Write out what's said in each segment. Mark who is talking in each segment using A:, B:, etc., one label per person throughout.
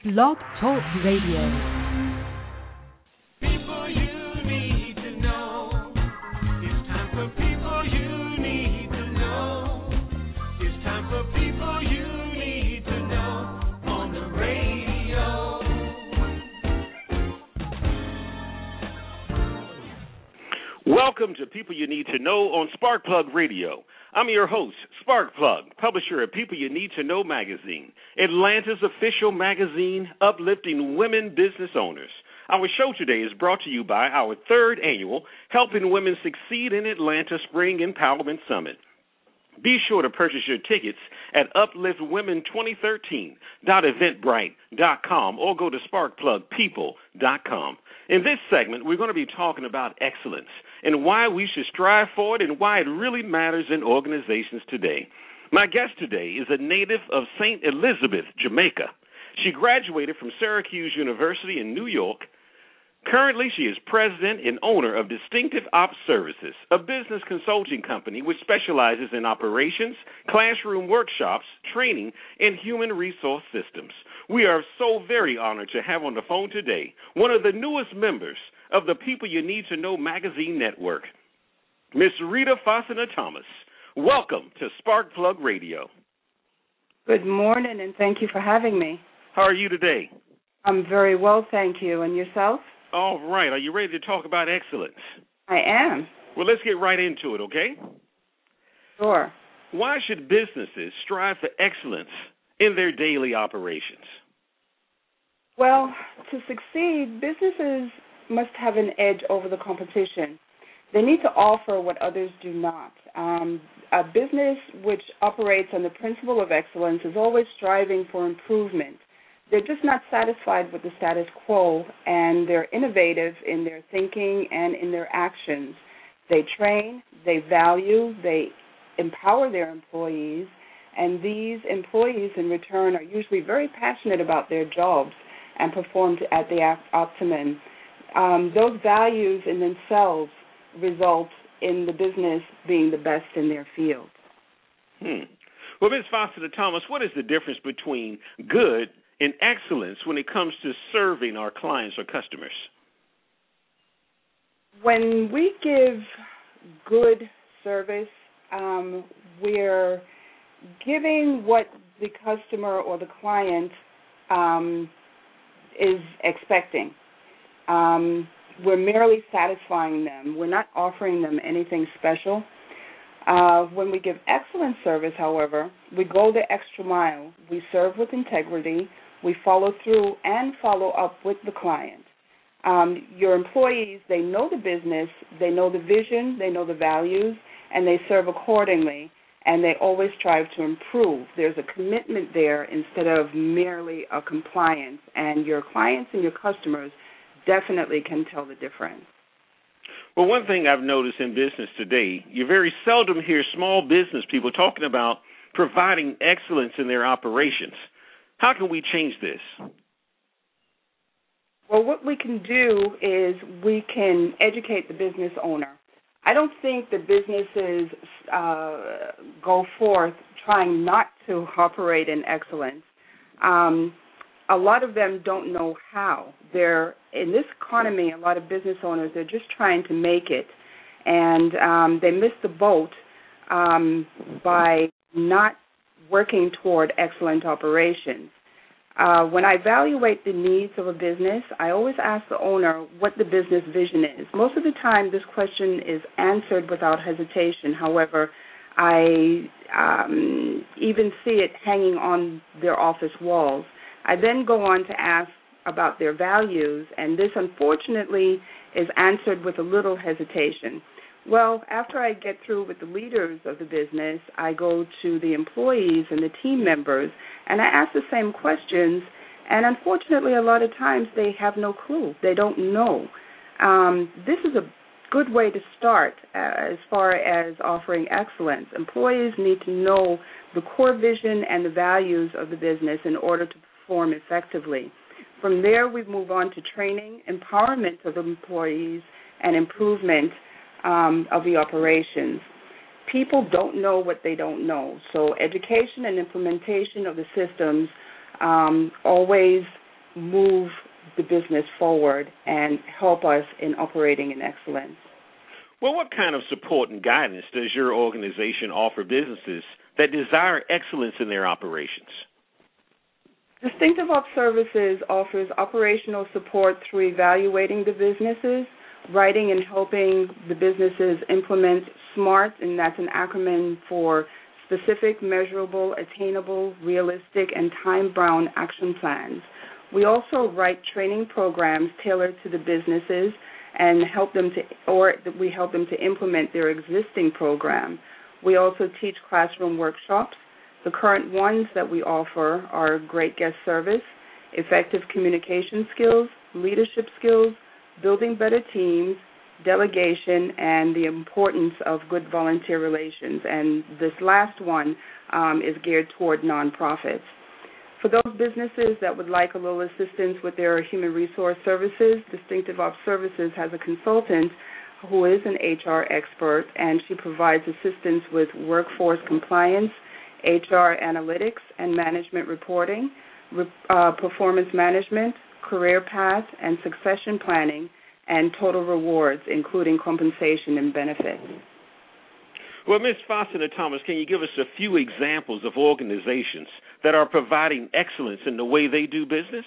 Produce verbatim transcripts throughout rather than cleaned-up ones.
A: Blog Talk Radio.
B: People you need to know. It's time for people you need to know. It's time for people you need to know on the radio.
C: Welcome to People You Need to Know on Sparkplug Radio. I'm your host, Sparkplug, publisher of People You Need to Know magazine, Atlanta's official magazine uplifting women business owners. Our show today is brought to you by our third annual Helping Women Succeed in Atlanta Spring Empowerment Summit. Be sure to purchase your tickets at uplift women twenty thirteen dot eventbrite dot com or go to sparkplug people dot com. In this segment, we're going to be talking about excellence and why we should strive for it and why it really matters in organizations today. My guest today is a native of Saint Elizabeth, Jamaica. She graduated from Syracuse University in New York. Currently, she is president and owner of Distinctive Ops Services, a business consulting company which specializes in operations, classroom workshops, training, and human resource systems. We are so very honored to have on the phone today one of the newest members of the People You Need to Know magazine network, Miss Rita Faustina Thomas. Welcome to Sparkplug Radio.
D: Good morning, and thank you for having me.
C: How are you today?
D: I'm very well, thank you. And yourself?
C: All right. Are you ready to talk about excellence?
D: I am.
C: Well, let's get right into it, okay?
D: Sure.
C: Why should businesses strive for excellence in their daily operations?
D: Well, to succeed, businesses must have an edge over the competition. They need to offer what others do not. Um, a business which operates on the principle of excellence is always striving for improvement. They're just not satisfied with the status quo, and they're innovative in their thinking and in their actions. They train, they value, they empower their employees, and these employees in return are usually very passionate about their jobs and perform at the optimum. Um, those values in themselves result in the business being the best in their field.
C: Hmm. Well, Miz Faustina Thomas, what is the difference between good and excellence when it comes to serving our clients or customers?
D: When we give good service, um, we're giving what the customer or the client um, is expecting. Um, we're merely satisfying them. We're not offering them anything special. Uh, when we give excellent service, however, we go the extra mile. We serve with integrity. We follow through and follow up with the client. Um, your employees, they know the business, they know the vision, they know the values, and they serve accordingly, and they always strive to improve. There's a commitment there instead of merely a compliance, and your clients and your customers definitely can tell the difference.
C: Well, one thing I've noticed in business today, you very seldom hear small business people talking about providing excellence in their operations. How can we change this?
D: Well, what we can do is we can educate the business owner. I don't think that businesses uh, go forth trying not to operate in excellence. Um, a lot of them don't know how. They're in this economy, a lot of business owners, they're just trying to make it, and um, they miss the boat um, by not working toward excellent operations. Uh, when I evaluate the needs of a business, I always ask the owner what the business vision is. Most of the time, this question is answered without hesitation. However, I um, even see it hanging on their office walls. I then go on to ask about their values, and this, unfortunately, is answered with a little hesitation. Well, after I get through with the leaders of the business, I go to the employees and the team members, and I ask the same questions, and unfortunately, a lot of times they have no clue. They don't know. Um, this is a good way to start uh, as far as offering excellence. Employees need to know the core vision and the values of the business in order to perform effectively. From there, we move on to training, empowerment of the employees, and improvement um, of the operations. People don't know what they don't know, so education and implementation of the systems um, always move the business forward and help us in operating in excellence.
C: Well, what kind of support and guidance does your organization offer businesses that desire excellence in their operations?
D: Distinctive Ops Services offers operational support through evaluating the businesses, writing and helping the businesses implement SMART, and that's an acronym for specific, measurable, attainable, realistic, and time-bound action plans. We also write training programs tailored to the businesses and help them to, or we help them to implement their existing program. We also teach classroom workshops. The current ones that we offer are great guest service, effective communication skills, leadership skills, building better teams, delegation, and the importance of good volunteer relations. And this last one um, is geared toward nonprofits. For those businesses that would like a little assistance with their human resource services, Distinctive Ops Services has a consultant who is an H R expert, and she provides assistance with workforce compliance, H R analytics and management reporting, uh, performance management, career path and succession planning, and total rewards, including compensation and benefits.
C: Well, Miz Faustina Thomas, can you give us a few examples of organizations that are providing excellence in the way they do business?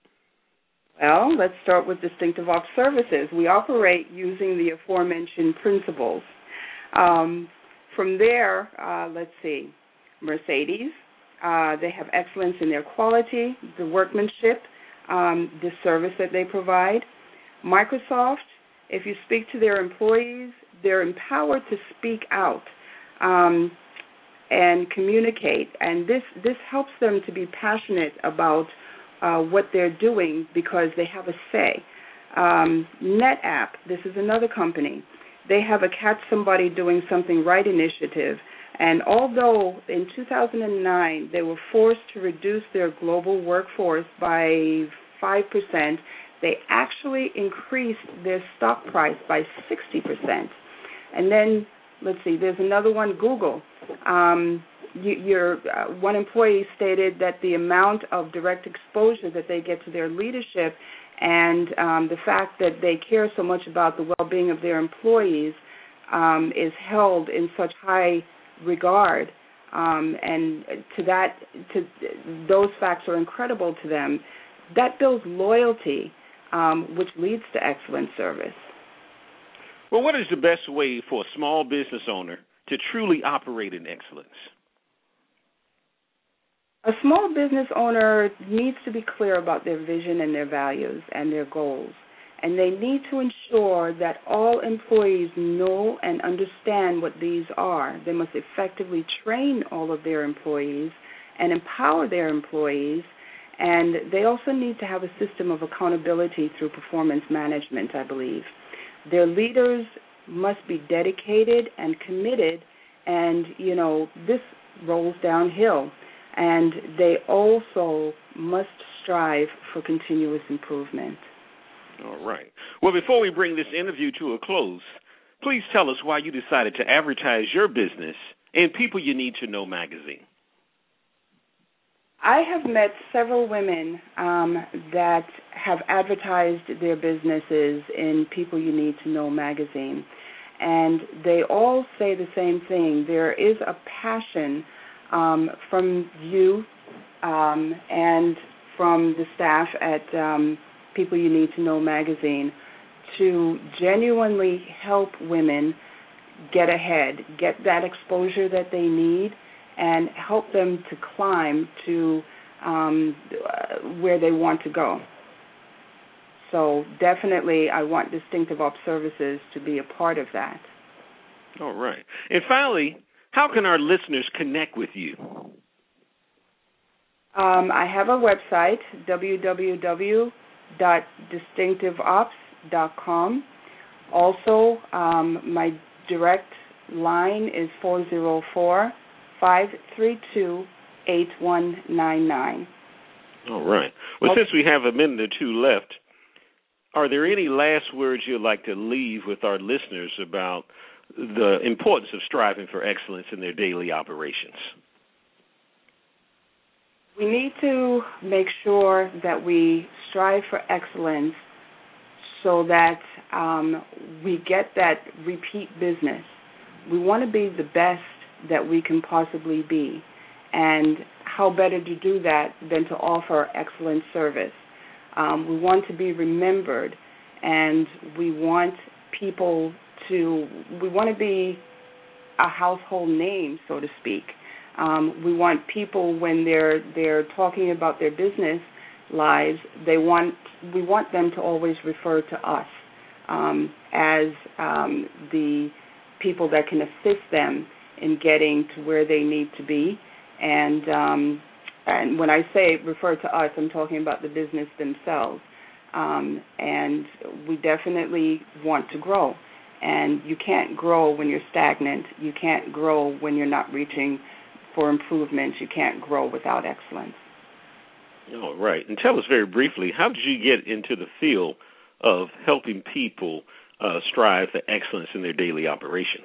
D: Well, let's start with Distinctive Ops Services. We operate using the aforementioned principles. Um, from there, uh, let's see, Mercedes, uh, they have excellence in their quality, the workmanship, um, the service that they provide. Microsoft, if you speak to their employees, they're empowered to speak out um, and communicate, and this, this helps them to be passionate about uh, what they're doing because they have a say. Um, NetApp, this is another company. They have a Catch Somebody Doing Something Right initiative, and although in two thousand nine they were forced to reduce their global workforce by five percent, they actually increased their stock price by sixty percent. And then, let's see, there's another one, Google. Um, you, your uh, one employee stated that the amount of direct exposure that they get to their leadership and um, the fact that they care so much about the well-being of their employees um, is held in such high regard, um, and to that, to those facts are incredible to them. That builds loyalty, um, which leads to excellent service.
C: Well, what is the best way for a small business owner to truly operate in excellence?
D: A small business owner needs to be clear about their vision and their values and their goals, and they need to ensure that all employees know and understand what these are. They must effectively train all of their employees and empower their employees, and they also need to have a system of accountability through performance management, I believe. Their leaders must be dedicated and committed, and, you know, this rolls downhill. And they also must strive for continuous improvement.
C: All right. Well, before we bring this interview to a close, please tell us why you decided to advertise your business in People You Need to Know magazine.
D: I have met several women um, that have advertised their businesses in People You Need to Know magazine, and they all say the same thing. There is a passion um, from you um, and from the staff at um, People You Need to Know magazine to genuinely help women get ahead, get that exposure that they need, and help them to climb to um, where they want to go. So definitely I want Distinctive Ops Services to be a part of that.
C: All right. And finally, how can our listeners connect with you?
D: Um, I have a website, w w w dot distinctive ops dot com. Also, um, my direct line is four zero four, five three two, eight one nine nine.
C: All right. Well, since we have a minute or two left, are there any last words you'd like to leave with our listeners about the importance of striving for excellence in their daily operations?
D: We need to make sure that we strive for excellence so that um, we get that repeat business. We want to be the best that we can possibly be. And how better to do that than to offer excellent service? Um, we want to be remembered, and we want people to, we want to be a household name, so to speak. Um, we want people, when they're they're talking about their business lives, they want we want them to always refer to us um, as um, the people that can assist them in getting to where they need to be. And um, and when I say refer to us, I'm talking about the business themselves. Um, and we definitely want to grow. And you can't grow when you're stagnant. You can't grow when you're not reaching for improvement. You can't grow without excellence.
C: All right. And tell us very briefly, how did you get into the field of helping people uh, strive for excellence in their daily operations?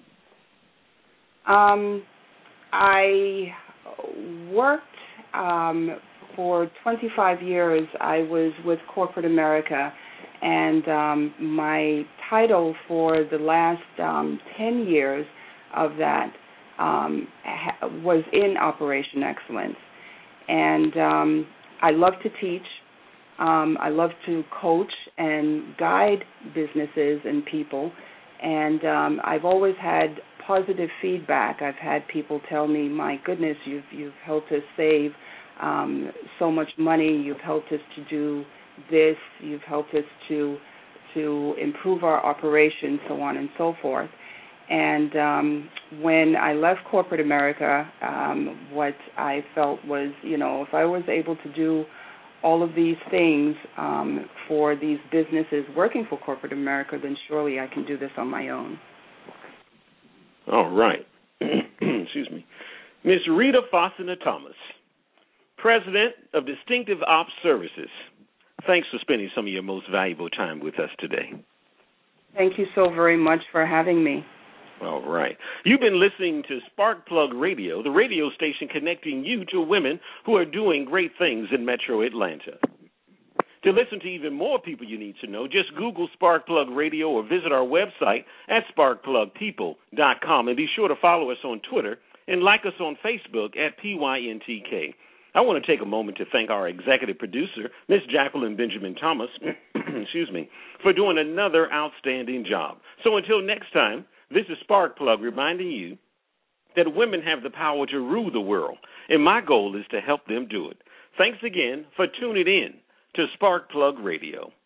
D: Um, I worked um, for twenty-five years. I was with corporate America, and um, my title for the last um, ten years of that um, ha- was in Operation Excellence. And um, I love to teach. Um, I love to coach and guide businesses and people. And um, I've always had positive feedback. I've had people tell me, my goodness, you've, you've helped us save um, so much money. You've helped us to do this. You've helped us to to improve our operation, so on and so forth. And um, when I left corporate America, um, what I felt was, you know, if I was able to do all of these things um, for these businesses working for corporate America, then surely I can do this on my own.
C: All right. Excuse me. Miz Rita Faustina Thomas, President of Distinctive Ops Services. Thanks for spending some of your most valuable time with us today.
D: Thank you so very much for having me.
C: All right. You've been listening to Sparkplug Radio, the radio station connecting you to women who are doing great things in Metro Atlanta. To listen to even more people you need to know, just Google Sparkplug Radio or visit our website at sparkplug people dot com, and be sure to follow us on Twitter and like us on Facebook at P Y N T K. I want to take a moment to thank our executive producer, Miss Jacqueline Benjamin Thomas, excuse me, for doing another outstanding job. So until next time, this is Sparkplug reminding you that women have the power to rule the world, and my goal is to help them do it. Thanks again for tuning in to Sparkplug Radio.